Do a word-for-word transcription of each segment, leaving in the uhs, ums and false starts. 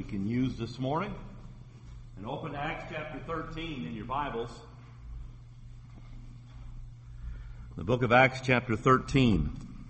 can use this morning. And open to Acts chapter thirteen in your Bibles. The book of Acts chapter thirteen.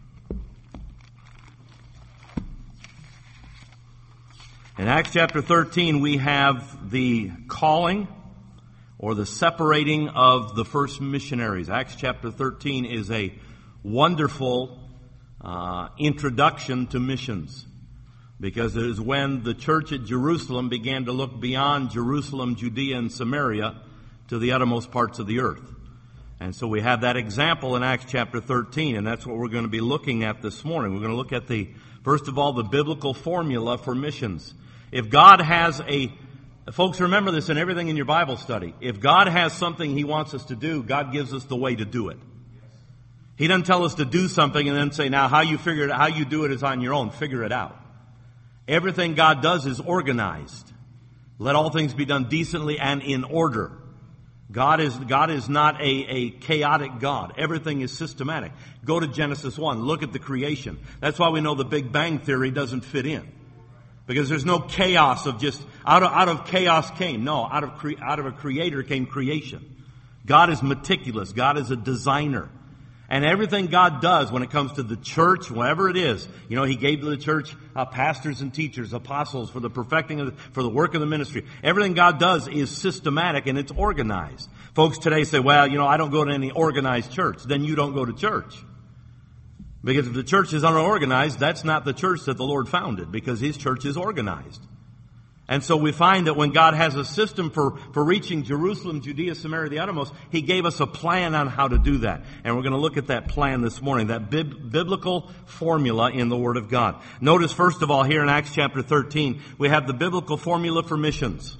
In Acts chapter thirteen, we have the calling or the separating of the first missionaries. Acts chapter thirteen is a wonderful uh, introduction to missions, because it is when the church at Jerusalem began to look beyond Jerusalem, Judea, and Samaria to the uttermost parts of the earth. And so we have that example in Acts chapter thirteen, and that's what we're going to be looking at this morning. We're going to look at the, first of all, the biblical formula for missions. If God has a, folks, remember this in everything in your Bible study. If God has something He wants us to do, God gives us the way to do it. He doesn't tell us to do something and then say, now how you figure it, how you do it is on your own. Figure it out. Everything God does is organized. Let all things be done decently and in order. God is, God is not a, a chaotic God. Everything is systematic. Go to Genesis one. Look at the creation. That's why we know the Big Bang Theory doesn't fit in. Because there's no chaos of just, out of, out of chaos came. No, out of, cre, out of a creator came creation. God is meticulous. God is a designer. And everything God does when it comes to the church, whatever it is, you know, He gave to the church uh, pastors and teachers, apostles for the perfecting of the, for the work of the ministry. Everything God does is systematic and it's organized. Folks today say, well, you know, I don't go to any organized church. Then you don't go to church. Because if the church is unorganized, that's not the church that the Lord founded, because His church is organized. And so we find that when God has a system for, for reaching Jerusalem, Judea, Samaria, the uttermost, He gave us a plan on how to do that. And we're going to look at that plan this morning, that bib- biblical formula in the Word of God. Notice, first of all, here in Acts chapter thirteen, we have the biblical formula for missions.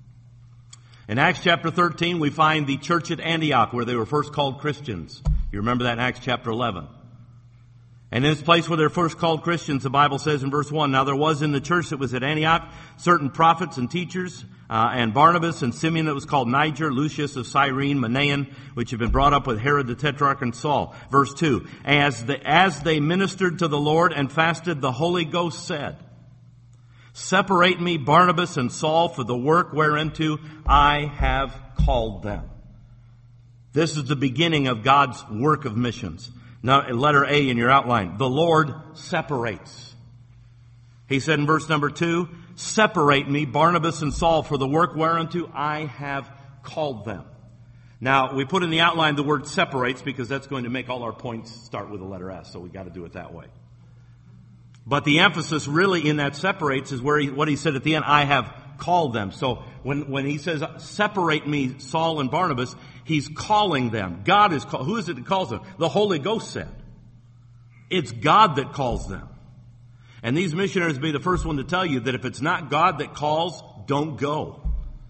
In Acts chapter thirteen, we find the church at Antioch, where they were first called Christians. You remember that in Acts chapter eleven. And in this place where they're first called Christians, the Bible says in verse one, now there was in the church that was at Antioch certain prophets and teachers, uh, and Barnabas and Simeon that was called Niger, Lucius of Cyrene, Manaen, which had been brought up with Herod the Tetrarch and Saul. Verse two, as, the, as they ministered to the Lord and fasted, the Holy Ghost said, separate me, Barnabas and Saul, for the work whereunto I have called them. This is the beginning of God's work of missions. Now, letter A in your outline, the Lord separates. He said in verse number two, separate me, Barnabas and Saul, for the work whereunto I have called them. Now, we put in the outline the word separates because that's going to make all our points start with the letter S, so we got to do it that way. But the emphasis really in that separates is where he, what he said at the end, I have called them. So when, when he says, separate me, Saul and Barnabas, He's calling them. God is call, who is it that calls them? The Holy Ghost said. It's God that calls them. And these missionaries will be the first one to tell you that if it's not God that calls, don't go.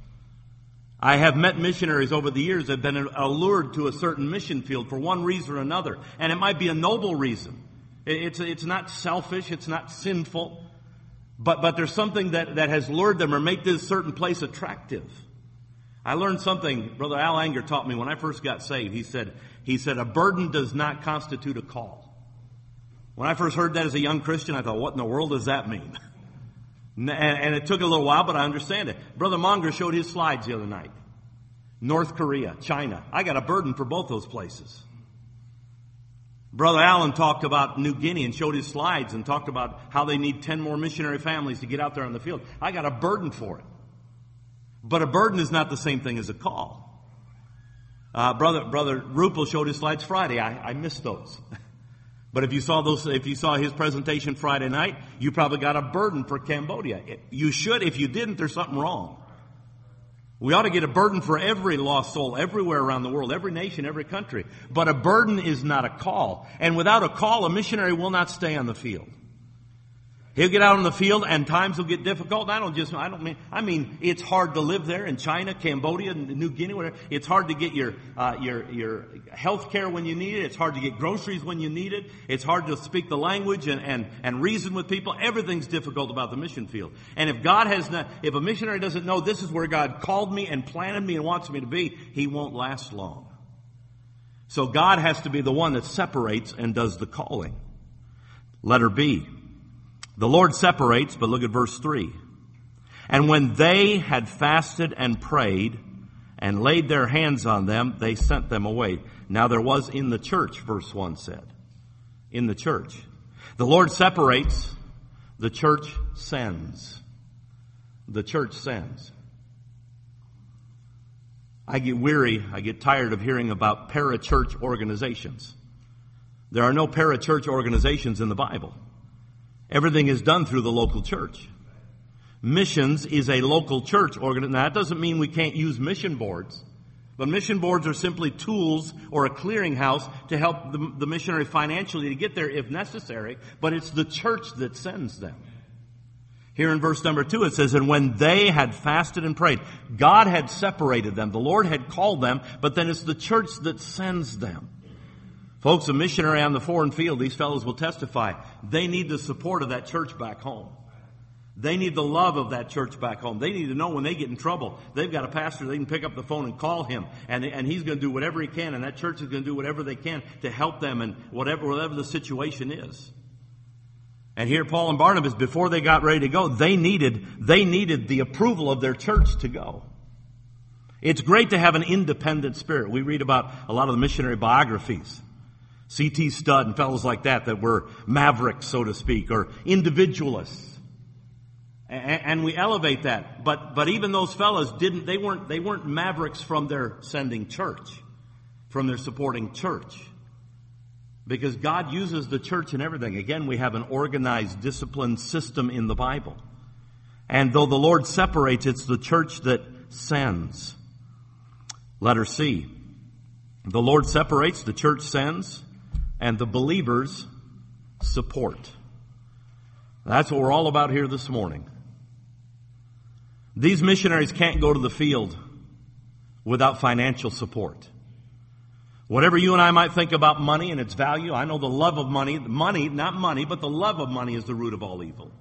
I have met missionaries over the years that have been allured to a certain mission field for one reason or another. And it might be a noble reason. It's, it's not selfish. It's not sinful. But, but there's something that, that has lured them or made this certain place attractive. I learned something Brother Al Anger taught me when I first got saved. He said, he said, a burden does not constitute a call. When I first heard that as a young Christian, I thought, what in the world does that mean? And, and it took a little while, but I understand it. Brother Monger showed his slides the other night. North Korea, China. I got a burden for both those places. Brother Allen talked about New Guinea and showed his slides and talked about how they need ten more missionary families to get out there on the field. I got a burden for it. But a burden is not the same thing as a call. Uh, brother, brother Rupel showed his slides Friday. I, I missed those. But if you saw those, if you saw his presentation Friday night, you probably got a burden for Cambodia. It, you should. If you didn't, there's something wrong. We ought to get a burden for every lost soul everywhere around the world, every nation, every country. But a burden is not a call. And without a call, a missionary will not stay on the field. He'll get out on the field and times will get difficult. And I don't just, I don't mean, I mean, it's hard to live there in China, Cambodia, New Guinea, whatever. It's hard to get your, uh, your, your health care when you need it. It's hard to get groceries when you need it. It's hard to speak the language and, and, and reason with people. Everything's difficult about the mission field. And if God has not, if a missionary doesn't know this is where God called me and planted me and wants me to be, he won't last long. So God has to be the one that separates and does the calling. Letter B. The Lord separates, but look at verse three. And when they had fasted and prayed and laid their hands on them, they sent them away. Now there was in the church, verse one said. In the church. The Lord separates, the church sends. The church sends. I get weary, I get tired of hearing about parachurch organizations. There are no parachurch organizations in the Bible. Everything is done through the local church. Missions is a local church organization. Now, that doesn't mean we can't use mission boards, but mission boards are simply tools or a clearinghouse to help the, the missionary financially to get there if necessary, but it's the church that sends them. Here in verse number two it says, and when they had fasted and prayed, God had separated them. The Lord had called them, but then it's the church that sends them. Folks, a missionary on the foreign field, these fellows will testify, they need the support of that church back home. They need the love of that church back home. They need to know when they get in trouble, they've got a pastor, they can pick up the phone and call him, and, and he's going to do whatever he can, and that church is going to do whatever they can to help them in whatever, whatever the situation is. And here Paul and Barnabas, before they got ready to go, they needed, they needed the approval of their church to go. It's great to have an independent spirit. We read about a lot of the missionary biographies. C T Studd and fellows like that that were mavericks, so to speak, or individualists. And we elevate that. But but even those fellows didn't they weren't they weren't mavericks from their sending church, from their supporting church. Because God uses the church in everything. Again, we have an organized, disciplined system in the Bible. And though the Lord separates, it's the church that sends. Letter C. The Lord separates, the church sends, and the believers support. That's what we're all about here this morning. These missionaries can't go to the field without financial support. Whatever you and I might think about money and its value, I know the love of money, money, not money, but the love of money is the root of all evil.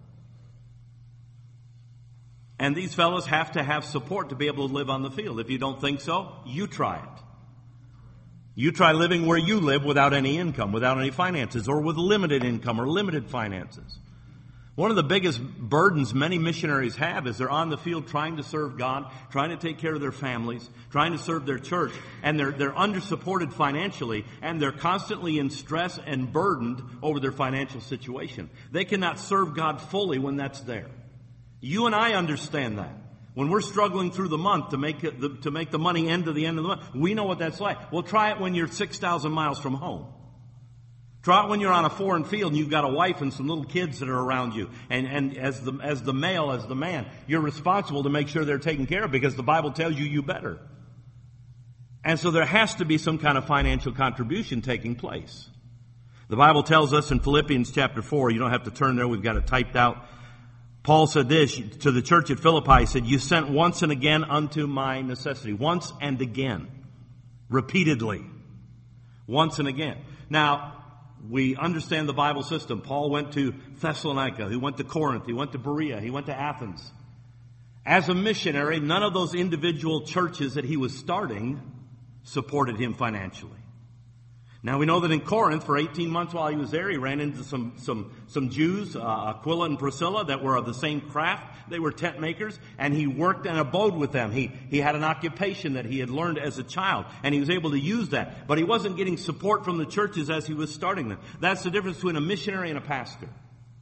And these fellows have to have support to be able to live on the field. If you don't think so, you try it. You try living where you live without any income, without any finances, or with limited income or limited finances. One of the biggest burdens many missionaries have is they're on the field trying to serve God, trying to take care of their families, trying to serve their church, and they're, they're under-supported financially, and they're constantly in stress and burdened over their financial situation. They cannot serve God fully when that's there. You and I understand that. When we're struggling through the month to make it, the, to make the money end to the end of the month, we know what that's like. Well, try it when you're six thousand miles from home. Try it when you're on a foreign field and you've got a wife and some little kids that are around you. And, and as the, as the male, as the man, you're responsible to make sure they're taken care of because the Bible tells you you better. And so there has to be some kind of financial contribution taking place. The Bible tells us in Philippians chapter four, you don't have to turn there, we've got it typed out. Paul said this to the church at Philippi, he said, you sent once and again unto my necessity. Once and again. Repeatedly. Once and again. Now, we understand the Bible system. Paul went to Thessalonica. He went to Corinth. He went to Berea. He went to Athens. As a missionary, none of those individual churches that he was starting supported him financially. Now we know that in Corinth, for eighteen months while he was there, he ran into some some some Jews, uh, Aquila and Priscilla, that were of the same craft. They were tent makers, and he worked and abode with them. He he had an occupation that he had learned as a child, and he was able to use that. But he wasn't getting support from the churches as he was starting them. That's the difference between a missionary and a pastor.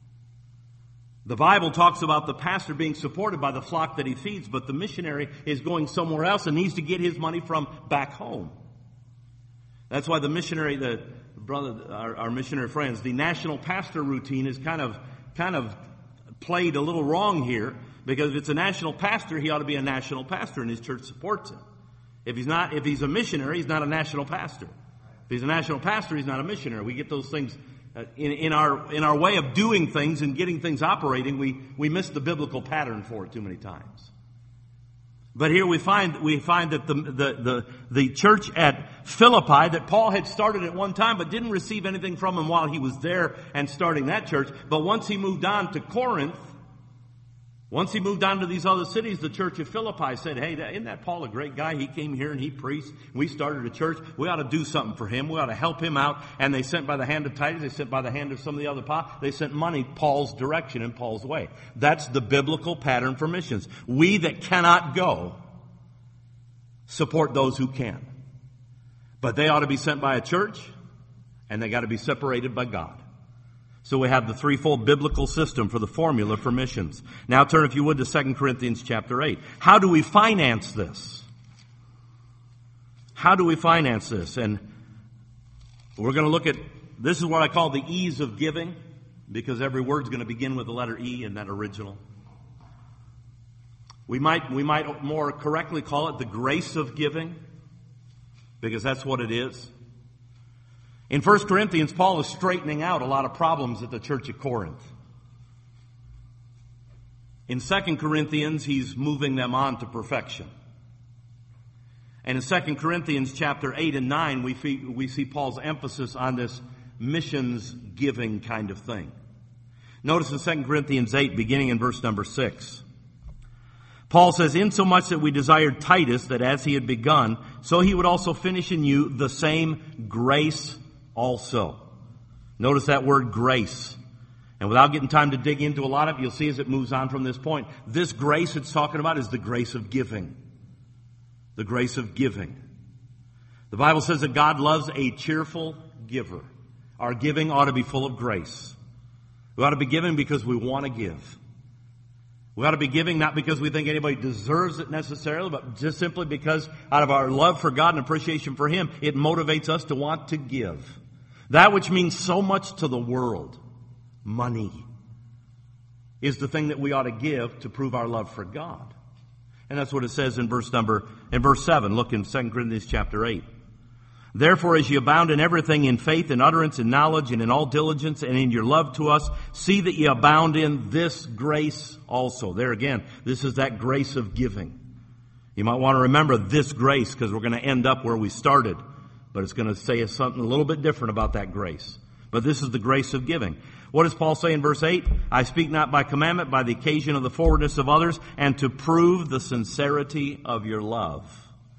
The Bible talks about the pastor being supported by the flock that he feeds, but the missionary is going somewhere else and needs to get his money from back home. That's why the missionary, the brother, our, our missionary friends, the national pastor routine is kind of, kind of played a little wrong here, because if it's a national pastor, he ought to be a national pastor, and his church supports him. If he's not, if he's a missionary, he's not a national pastor. If he's a national pastor, he's not a missionary. We get those things uh, in, in our in our way of doing things and getting things operating. We we miss the biblical pattern for it too many times. But here we find we find that the, the the the church at Philippi that Paul had started at one time but didn't receive anything from him while he was there and starting that church. But once he moved on to Corinth, Once he moved on to these other cities, the church of Philippi said, hey, isn't that Paul a great guy? He came here and he preached. We started a church. We ought to do something for him. We ought to help him out. And they sent by the hand of Titus. They sent by the hand of some of the other apostles. They sent money Paul's direction and Paul's way. That's the biblical pattern for missions. We that cannot go support those who can. But they ought to be sent by a church, and they got to be separated by God. So we have the threefold biblical system for the formula for missions. Now turn, if you would, to Second Corinthians chapter eight. How do we finance this? How do we finance this? And we're going to look at, this is what I call the ease of giving, because every word's going to begin with the letter E in that original. We might, we might more correctly call it the grace of giving, because that's what it is. In First Corinthians, Paul is straightening out a lot of problems at the church at Corinth. In Second Corinthians, he's moving them on to perfection. And in Second Corinthians chapter eight and nine, we see, we see Paul's emphasis on this missions giving kind of thing. Notice in Second Corinthians eight, beginning in verse number six. Paul says, insomuch that we desired Titus, that as he had begun, so he would also finish in you the same grace also. Notice that word grace. And without getting time to dig into a lot of it, you'll see as it moves on from this point, this grace it's talking about is the grace of giving. The grace of giving. The Bible says that God loves a cheerful giver. Our giving ought to be full of grace. We ought to be giving because we want to give. We ought to be giving not because we think anybody deserves it necessarily, but just simply because out of our love for God and appreciation for Him, it motivates us to want to give. That which means so much to the world, money, is the thing that we ought to give to prove our love for God. And that's what it says in verse number, in verse seven. Look in Second Corinthians chapter eight. Therefore, as ye abound in everything, in faith, in utterance, in knowledge, and in all diligence, and in your love to us, see that ye abound in this grace also. There again, this is that grace of giving. You might want to remember this grace, because we're going to end up where we started. But it's going to say something a little bit different about that grace. But this is the grace of giving. What does Paul say in verse eight? I speak not by commandment, by the occasion of the forwardness of others, and to prove the sincerity of your love.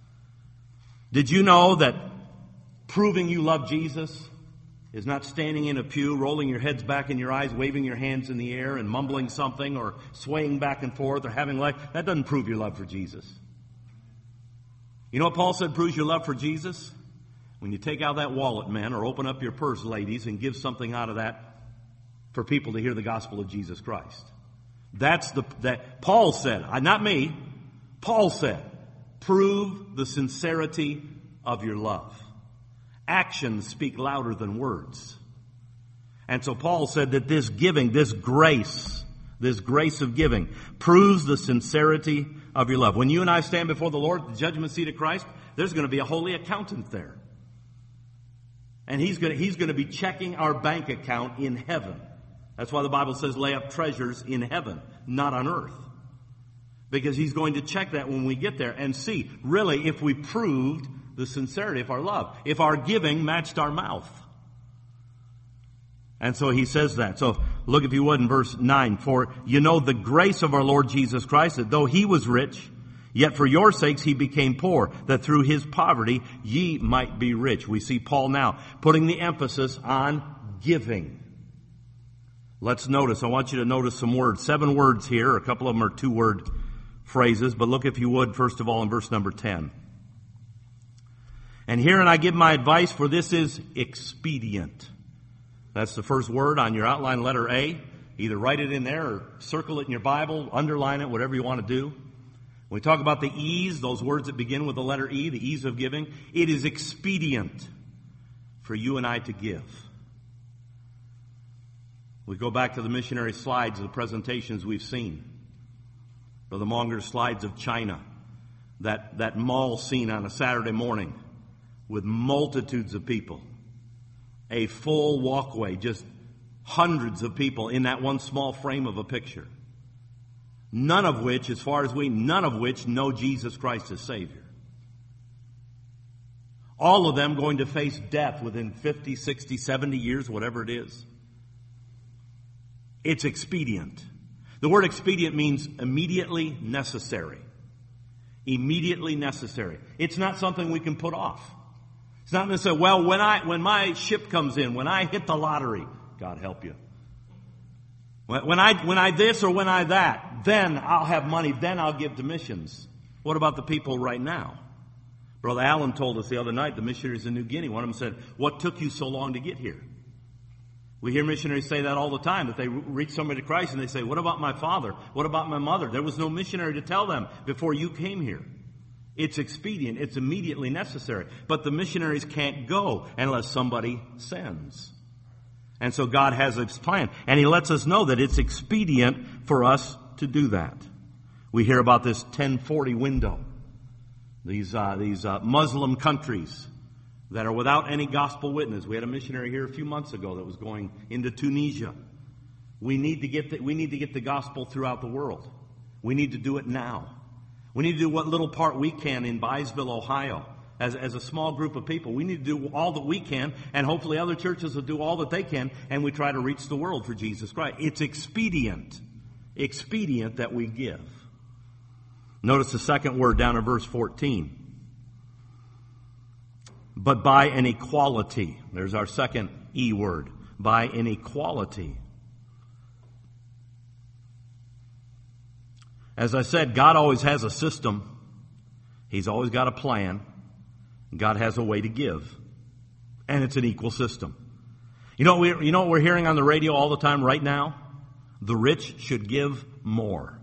Did you know that proving you love Jesus is not standing in a pew, rolling your heads back in your eyes, waving your hands in the air and mumbling something or swaying back and forth or having life? That doesn't prove your love for Jesus. You know what Paul said proves your love for Jesus? When you take out that wallet, men, or open up your purse, ladies, and give something out of that for people to hear the gospel of Jesus Christ. That's the, that Paul said, not me, Paul said, prove the sincerity of your love. Actions speak louder than words. And so Paul said that this giving, this grace, this grace of giving, proves the sincerity of your love. When you and I stand before the Lord, the judgment seat of Christ, there's going to be a holy accountant there. And he's going to, he's going to be checking our bank account in heaven. That's why the Bible says lay up treasures in heaven, not on earth. Because he's going to check that when we get there and see, really, if we proved the sincerity of our love. If our giving matched our mouth. And so he says that. So look, if you would, in verse nine. For you know the grace of our Lord Jesus Christ, that though he was rich, yet for your sakes he became poor, that through his poverty ye might be rich. We see Paul now putting the emphasis on giving. Let's notice, I want you to notice some words. Seven words here. A couple of them are two-word phrases. But look, if you would, first of all, in verse number ten. And herein I give my advice, for this is expedient. That's the first word on your outline, letter A. Either write it in there or circle it in your Bible, underline it, whatever you want to do. When we talk about the ease, those words that begin with the letter E, the ease of giving, it is expedient for you and I to give. We go back to the missionary slides of the presentations we've seen. Brother Monger's slides of China. That, that mall scene on a Saturday morning with multitudes of people. A full walkway, just hundreds of people in that one small frame of a picture. None of which, as far as we, none of which know Jesus Christ as Savior. All of them going to face death within fifty, sixty, seventy years, whatever it is. It's expedient. The word expedient means immediately necessary. Immediately necessary. It's not something we can put off. It's not going to say, well, when I when my ship comes in, when I hit the lottery, God help you. When, when I when I this or when I that, then I'll have money, then I'll give to missions. What about the people right now? Brother Allen told us the other night, the missionaries in New Guinea, one of them said, what took you so long to get here? We hear missionaries say that all the time, that they reach somebody to Christ and they say, what about my father? What about my mother? There was no missionary to tell them before you came here. It's expedient. It's immediately necessary. But the missionaries can't go unless somebody sends. And so God has His plan. And He lets us know that it's expedient for us to do that. We hear about this ten forty window. These, uh, these uh, Muslim countries that are without any gospel witness. We had a missionary here a few months ago that was going into Tunisia. We need to get the, we need to get the gospel throughout the world. We need to do it now. We need to do what little part we can in Byesville, Ohio, as, as a small group of people. We need to do all that we can, and hopefully other churches will do all that they can, and we try to reach the world for Jesus Christ. It's expedient, expedient that we give. Notice the second word down in verse fourteen. But by an equality. There's our second E word. By an equality. As I said, God always has a system. He's always got a plan. God has a way to give. And it's an equal system. You know what we, you know what we're hearing on the radio all the time right now? The rich should give more.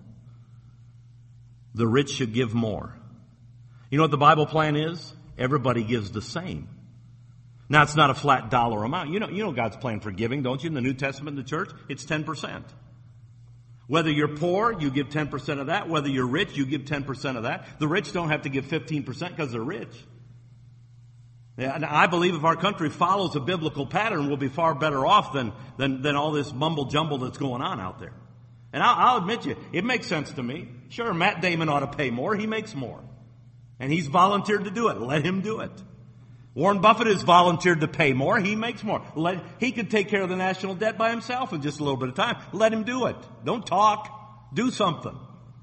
The rich should give more. You know what the Bible plan is? Everybody gives the same. Now, it's not a flat dollar amount. You know, you know God's plan for giving, don't you? In the New Testament, in the church, it's ten percent. Whether you're poor, you give ten percent of that. Whether you're rich, you give ten percent of that. The rich don't have to give fifteen percent because they're rich. Yeah, and I believe if our country follows a biblical pattern, we'll be far better off than, than, than all this mumble jumble that's going on out there. And I'll, I'll admit you, it makes sense to me. Sure, Matt Damon ought to pay more. He makes more. And he's volunteered to do it. Let him do it. Warren Buffett has volunteered to pay more. He makes more. Let, he could take care of the national debt by himself in just a little bit of time. Let him do it. Don't talk. Do something.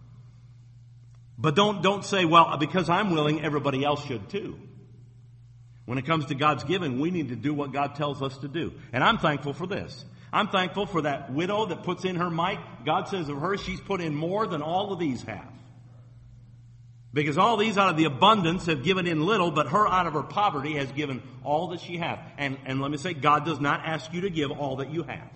But don't, don't say, well, because I'm willing, everybody else should too. When it comes to God's giving, we need to do what God tells us to do. And I'm thankful for this. I'm thankful for that widow that puts in her mite. God says of her, she's put in more than all of these have. Because all these out of the abundance have given in little, but her out of her poverty has given all that she has. And, and let me say, God does not ask you to give all that you have.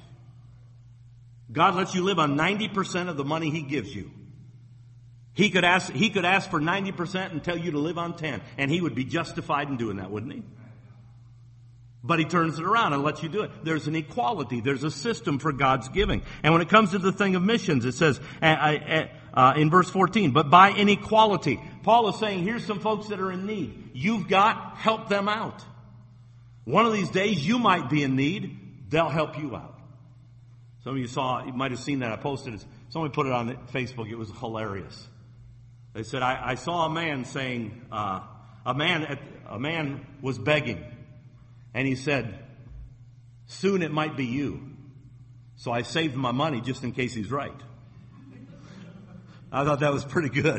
God lets you live on ninety percent of the money He gives you. He could ask, He could ask for ninety percent and tell you to live on ten, and He would be justified in doing that, wouldn't He? But He turns it around and lets you do it. There's an equality. There's a system for God's giving. And when it comes to the thing of missions, it says uh, uh, uh, in verse fourteen, but by inequality. Paul is saying, here's some folks that are in need. You've got, help them out. One of these days you might be in need. They'll help you out. Some of you saw, you might have seen that. I posted it. Somebody put it on Facebook. It was hilarious. They said, I, I saw a man saying, uh, a man, at, a man was begging. And he said, soon it might be you. So I saved my money just in case he's right. I thought that was pretty good.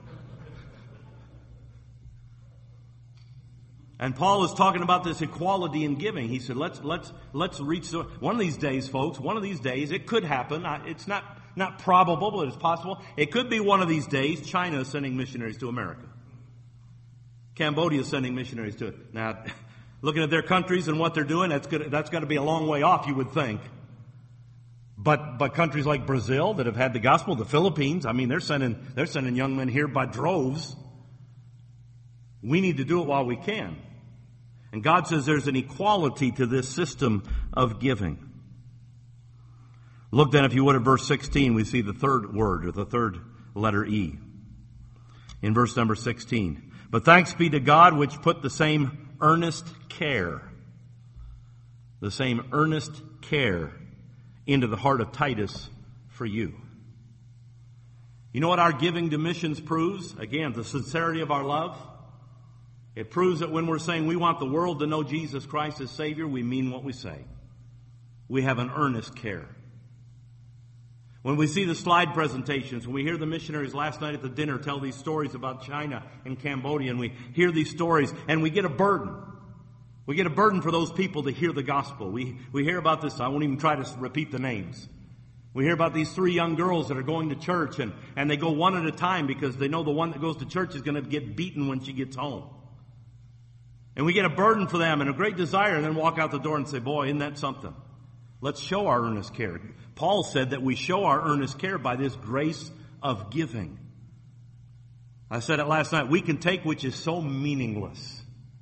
And Paul is talking about this equality in giving. He said, let's, let's, let's reach the, one of these days, folks, one of these days, it could happen. It's not, not probable, but it's possible. It could be one of these days, China is sending missionaries to America. Cambodia is sending missionaries to it. Now, looking at their countries and what they're doing, that's good, that's got to be a long way off, you would think. But, but countries like Brazil that have had the gospel, the Philippines, I mean, they're sending, they're sending young men here by droves. We need to do it while we can. And God says there's an equality to this system of giving. Look then, if you would, at verse sixteen, we see the third word, or the third letter E. In verse number sixteen. But thanks be to God which put the same earnest care, the same earnest care into the heart of Titus for you. You know what our giving to missions proves? Again, the sincerity of our love. It proves that when we're saying we want the world to know Jesus Christ as Savior, we mean what we say. We have an earnest care. When we see the slide presentations, when we hear the missionaries last night at the dinner tell these stories about China and Cambodia, and we hear these stories, and we get a burden. We get a burden for those people to hear the gospel. We, we hear about this. I won't even try to repeat the names. We hear about these three young girls that are going to church, and, and they go one at a time because they know the one that goes to church is going to get beaten when she gets home. And we get a burden for them and a great desire, and then walk out the door and say, boy, isn't that something? Let's show our earnest care. Paul said that we show our earnest care by this grace of giving. I said it last night. We can take which is so meaningless.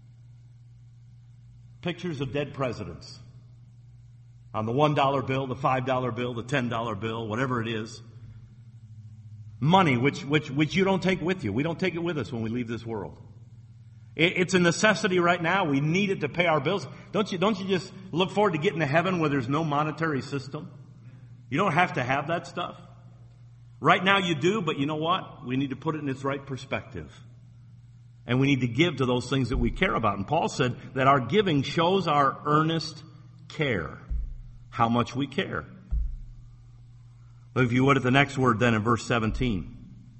Pictures of dead presidents on the one dollar bill, the five dollar bill, the ten dollar bill, whatever it is. Money, which, which, which you don't take with you. We don't take it with us when we leave this world. It's a necessity right now. We need it to pay our bills. Don't you, don't you just look forward to getting to heaven where there's no monetary system? You don't have to have that stuff. Right now you do, but you know what? We need to put it in its right perspective. And we need to give to those things that we care about. And Paul said that our giving shows our earnest care. How much we care. Look, if you would, at the next word then in verse seventeen.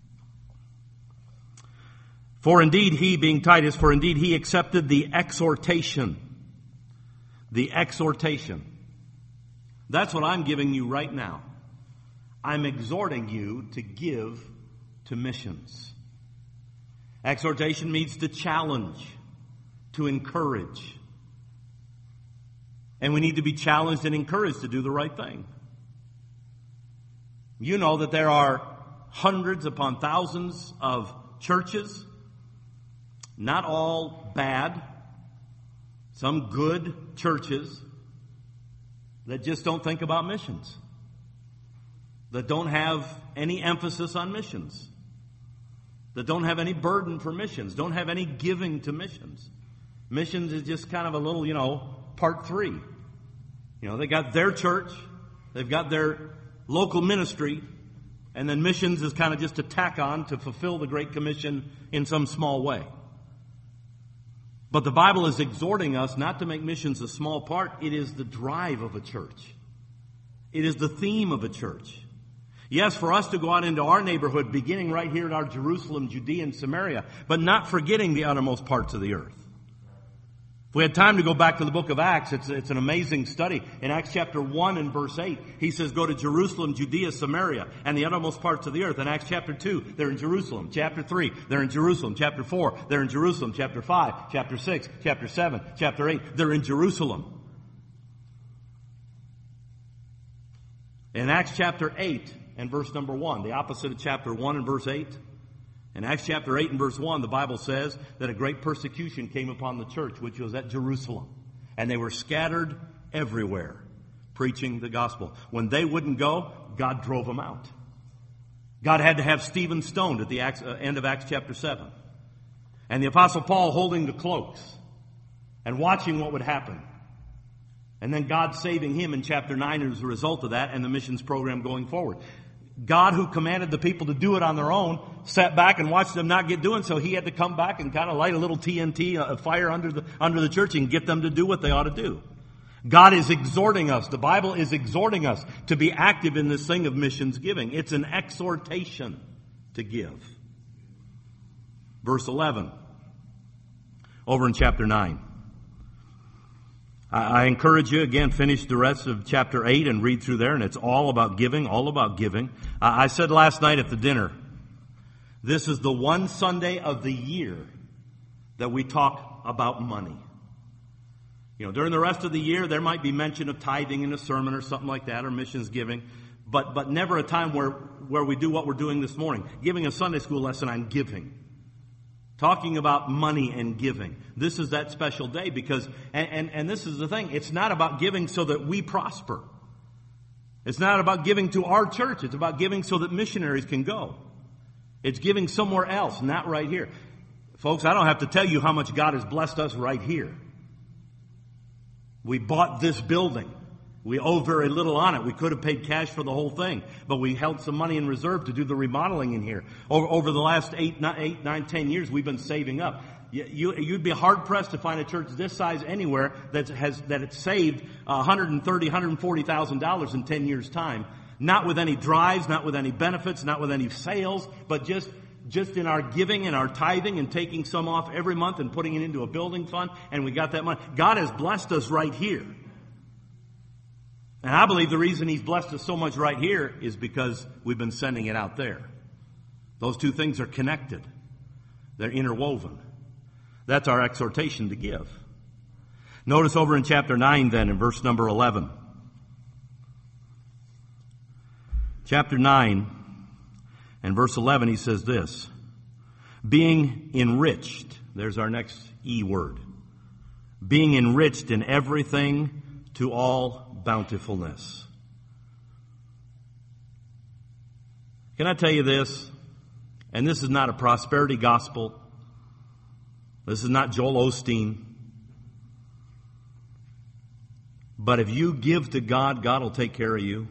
For indeed he, being Titus, for indeed he accepted the exhortation. The exhortation. That's what I'm giving you right now. I'm exhorting you to give to missions. Exhortation means to challenge, to encourage. And we need to be challenged and encouraged to do the right thing. You know that there are hundreds upon thousands of churches, not all bad, some good churches that just don't think about missions, that don't have any emphasis on missions, that don't have any burden for missions, don't have any giving to missions. Missions is just kind of a little, you know, part three. You know, they got their church, they've got their local ministry, and then missions is kind of just a tack on to fulfill the Great Commission in some small way. But the Bible is exhorting us not to make missions a small part. It is the drive of a church. It is the theme of a church. Yes, for us to go out into our neighborhood, beginning right here in our Jerusalem, Judea, and Samaria, but not forgetting the uttermost parts of the earth. If we had time to go back to the book of Acts, it's, it's an amazing study. In Acts chapter one and verse eight, he says, go to Jerusalem, Judea, Samaria, and the uttermost parts of the earth. In Acts chapter two, they're in Jerusalem. Chapter three, they're in Jerusalem. Chapter four, they're in Jerusalem. Chapter five, chapter six, chapter seven, chapter eight, they're in Jerusalem. In Acts chapter eight and verse number one, the opposite of chapter one and verse eight, in Acts chapter eight and verse one, the Bible says that a great persecution came upon the church, which was at Jerusalem. And they were scattered everywhere, preaching the gospel. When they wouldn't go, God drove them out. God had to have Stephen stoned at the end of Acts chapter seven. And the Apostle Paul holding the cloaks and watching what would happen. And then God saving him in chapter nine as a result of that, and the missions program going forward. God, who commanded the people to do it on their own, sat back and watched them not get doing so. He had to come back and kind of light a little T N T, a fire under the under the church, and get them to do what they ought to do. God is exhorting us. The Bible is exhorting us to be active in this thing of missions giving. It's an exhortation to give. Verse eleven, over in chapter nine. I encourage you, again, finish the rest of chapter eight and read through there, and it's all about giving, all about giving. I said last night at the dinner, this is the one Sunday of the year that we talk about money. You know, during the rest of the year, there might be mention of tithing in a sermon or something like that, or missions giving, but but never a time where, where we do what we're doing this morning, giving a Sunday school lesson on giving. Talking about money and giving. This is that special day because, and, and, and this is the thing, it's not about giving so that we prosper. It's not about giving to our church. It's about giving so that missionaries can go. It's giving somewhere else, not right here. Folks, I don't have to tell you how much God has blessed us right here. We bought this building. We owe very little on it. We could have paid cash for the whole thing, but we held some money in reserve to do the remodeling in here. Over, over the last eight, nine, eight, nine, ten years, we've been saving up. You, you, you'd be hard pressed to find a church this size anywhere that has that it's saved one hundred thirty thousand dollars, one hundred forty thousand dollars in ten years' time, Not with any drives, not with any benefits, not with any sales, but just, just in our giving and our tithing and taking some off every month and putting it into a building fund, and we got that money. God has blessed us right here. And I believe the reason He's blessed us so much right here is because we've been sending it out there. Those two things are connected. They're interwoven. That's our exhortation to give. Notice over in chapter nine then, in verse number eleven. Chapter nine and verse eleven, he says this: being enriched, there's our next E word, being enriched in everything to all bountifulness. Can I tell you this? And this is not a prosperity gospel. This is not Joel Osteen. But if you give to God, God will take care of you.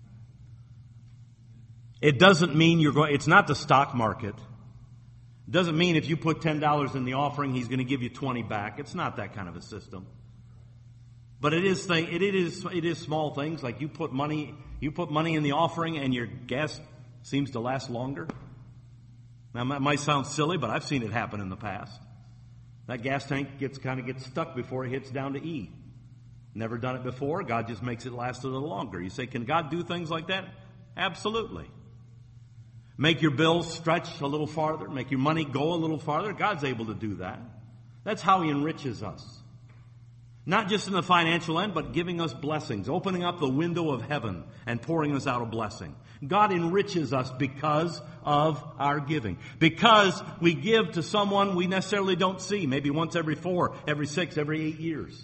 It doesn't mean you're going, it's not the stock market. It doesn't mean if you put ten dollars in the offering, He's going to give you twenty back. It's not that kind of a system. But it is thing, it is it is small things like you put money you put money in the offering and your gas seems to last longer. Now that might sound silly, but I've seen it happen in the past. That gas tank gets kind of gets stuck before it hits down to E. Never done it before. God just makes it last a little longer. You say, can God do things like that? Absolutely. Make your bills stretch a little farther. Make your money go a little farther. God's able to do that. That's how He enriches us. Not just in the financial end, but giving us blessings, opening up the window of heaven and pouring us out a blessing. God enriches us because of our giving. Because we give to someone we necessarily don't see, maybe once every four, every six, every eight years.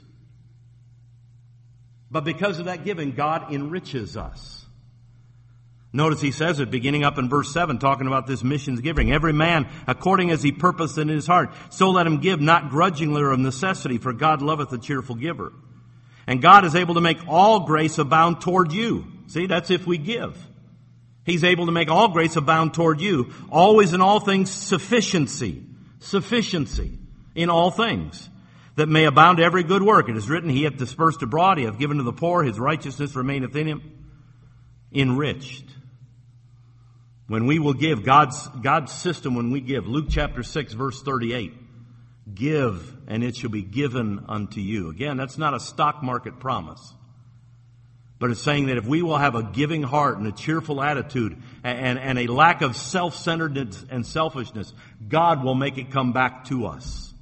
But because of that giving, God enriches us. Notice he says it beginning up in verse seven, talking about this missions giving. Every man according as he purposed in his heart, so let him give, not grudgingly or of necessity, for God loveth a cheerful giver. And God is able to make all grace abound toward you. See, that's if we give. He's able to make all grace abound toward you, always in all things sufficiency, sufficiency in all things, that may abound to every good work. It is written, He hath dispersed abroad, He hath given to the poor, His righteousness remaineth in Him, enriched. When we will give, God's, God's system when we give, Luke chapter six, verse thirty-eight, give and it shall be given unto you. Again, that's not a stock market promise. But it's saying that if we will have a giving heart and a cheerful attitude and, and a lack of self-centeredness and selfishness, God will make it come back to us.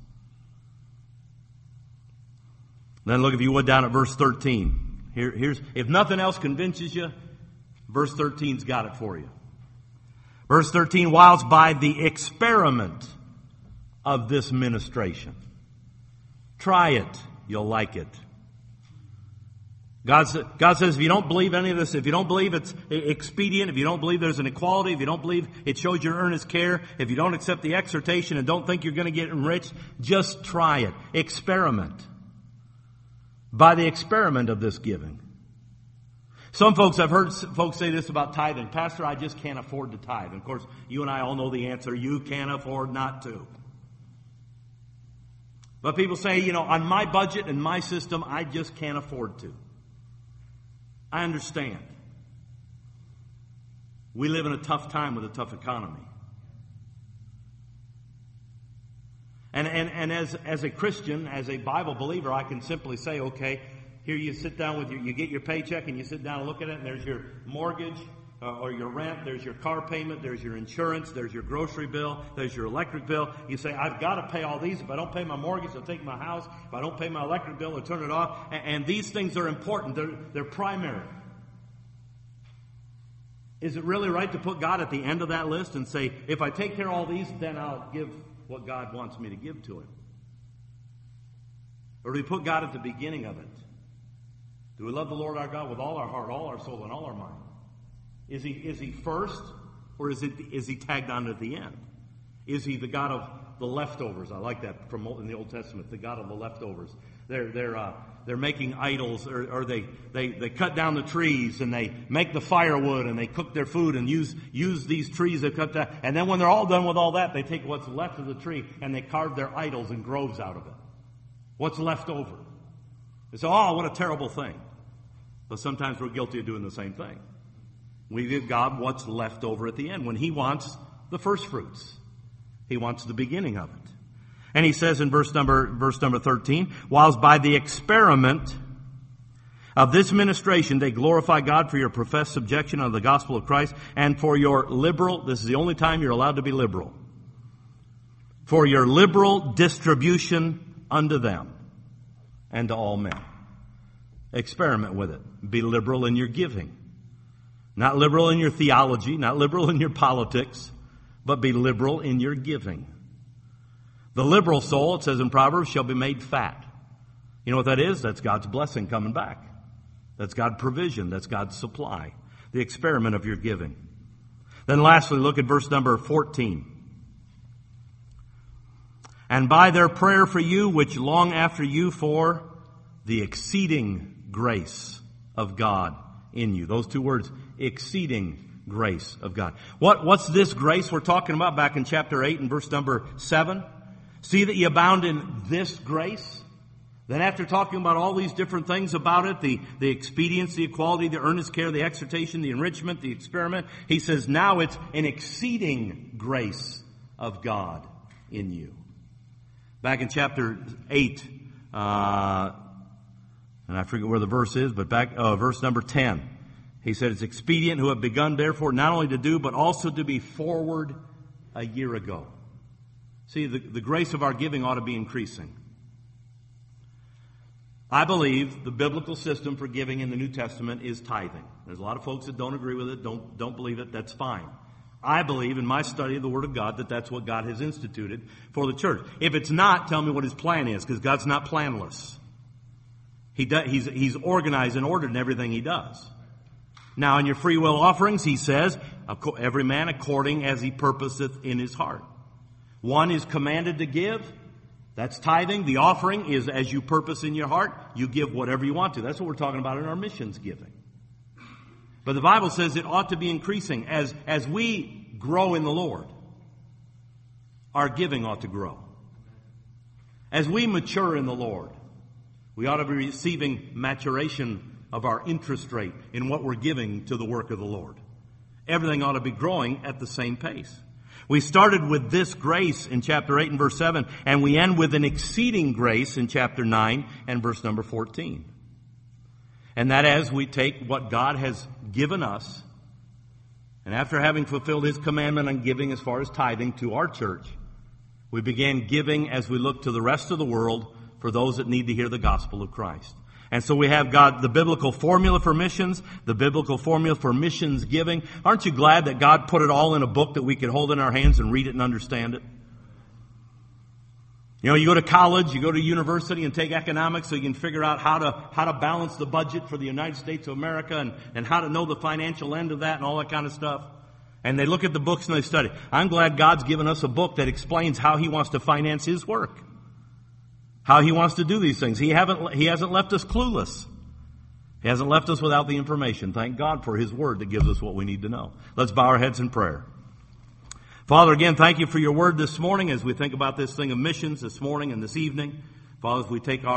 Then look, if you would, down at verse thirteen. Here, here's, if nothing else convinces you, verse thirteen's got it for you. Verse thirteen, whilst by the experiment of this ministration. Try it, you'll like it. God, God says if you don't believe any of this, if you don't believe it's expedient, if you don't believe there's an equality, if you don't believe it shows your earnest care, if you don't accept the exhortation and don't think you're going to get enriched, just try it. Experiment. By the experiment of this giving. Some folks, I've heard folks say this about tithing. Pastor, I just can't afford to tithe. And of course, you and I all know the answer. You can't afford not to. But people say, you know, on my budget and my system, I just can't afford to. I understand. We live in a tough time with a tough economy. And, and, and as, as a Christian, as a Bible believer, I can simply say, okay, here you sit down with your, you get your paycheck and you sit down and look at it and there's your mortgage uh, or your rent, there's your car payment, there's your insurance, there's your grocery bill, there's your electric bill. You say, I've got to pay all these. If I don't pay my mortgage, I'll take my house. If I don't pay my electric bill, I'll turn it off. And, and these things are important. They're, they're primary. Is it really right to put God at the end of that list and say, if I take care of all these, then I'll give what God wants me to give to Him? Or do we put God at the beginning of it? Do we love the Lord our God with all our heart, all our soul, and all our mind? Is He is He first, or is it is He tagged on at the end? Is He the God of the leftovers? I like that from in the Old Testament, the God of the leftovers. They're they're uh, they're making idols, or, or they, they they cut down the trees and they make the firewood and they cook their food and use use these trees they cut down. And then when they're all done with all that, they take what's left of the tree and they carve their idols and groves out of it. What's left over? They say, oh, what a terrible thing. But sometimes we're guilty of doing the same thing. We give God what's left over at the end when He wants the first fruits. He wants the beginning of it. And He says in verse number, verse number thirteen, whilst by the experiment of this ministration they glorify God for your professed subjection unto the gospel of Christ and for your liberal, this is the only time you're allowed to be liberal, for your liberal distribution unto them and to all men. Experiment with it. Be liberal in your giving. Not liberal in your theology, not liberal in your politics, but be liberal in your giving. The liberal soul, it says in Proverbs, shall be made fat. You know what that is? That's God's blessing coming back. That's God's provision. That's God's supply. The experiment of your giving. Then lastly, look at verse number fourteen. And by their prayer for you, which long after you for the exceeding grace of God in you. Those two words, exceeding grace of God. What, what's this grace we're talking about back in chapter eight and verse number seven? See that ye abound in this grace. Then after talking about all these different things about it, the, the expedience, the equality, the earnest care, the exhortation, the enrichment, the experiment, he says now it's an exceeding grace of God in you. Back in chapter eight, uh, and I forget where the verse is, but back, uh, verse number ten, he said, it's expedient who have begun therefore not only to do, but also to be forward a year ago. See, the, the grace of our giving ought to be increasing. I believe the biblical system for giving in the New Testament is tithing. There's a lot of folks that don't agree with it, don't, don't believe it. That's fine. I believe in my study of the Word of God that that's what God has instituted for the church. If it's not, tell me what His plan is, because God's not planless. He does, he's, he's organized and ordered in everything He does. Now, in your free will offerings, He says, every man according as he purposeth in his heart. One is commanded to give. That's tithing. The offering is as you purpose in your heart. You give whatever you want to. That's what we're talking about in our missions giving. But the Bible says it ought to be increasing. As, as we grow in the Lord, our giving ought to grow. As we mature in the Lord, we ought to be receiving maturation of our interest rate in what we're giving to the work of the Lord. Everything ought to be growing at the same pace. We started with this grace in chapter eight and verse seven, and we end with an exceeding grace in chapter nine and verse number fourteen. And that as we take what God has given us, and after having fulfilled His commandment on giving as far as tithing to our church, we began giving as we look to the rest of the world for those that need to hear the gospel of Christ. And so we have God, the biblical formula for missions, the biblical formula for missions giving. Aren't you glad that God put it all in a book that we could hold in our hands and read it and understand it? You know, you go to college, you go to university and take economics so you can figure out how to, how to balance the budget for the United States of America and, and how to know the financial end of that and all that kind of stuff. And they look at the books and they study. I'm glad God's given us a book that explains how He wants to finance His work. How He wants to do these things. He haven't, He hasn't left us clueless. He hasn't left us without the information. Thank God for His Word that gives us what we need to know. Let's bow our heads in prayer. Father, again, thank You for Your Word this morning as we think about this thing of missions this morning and this evening. Father, as we take our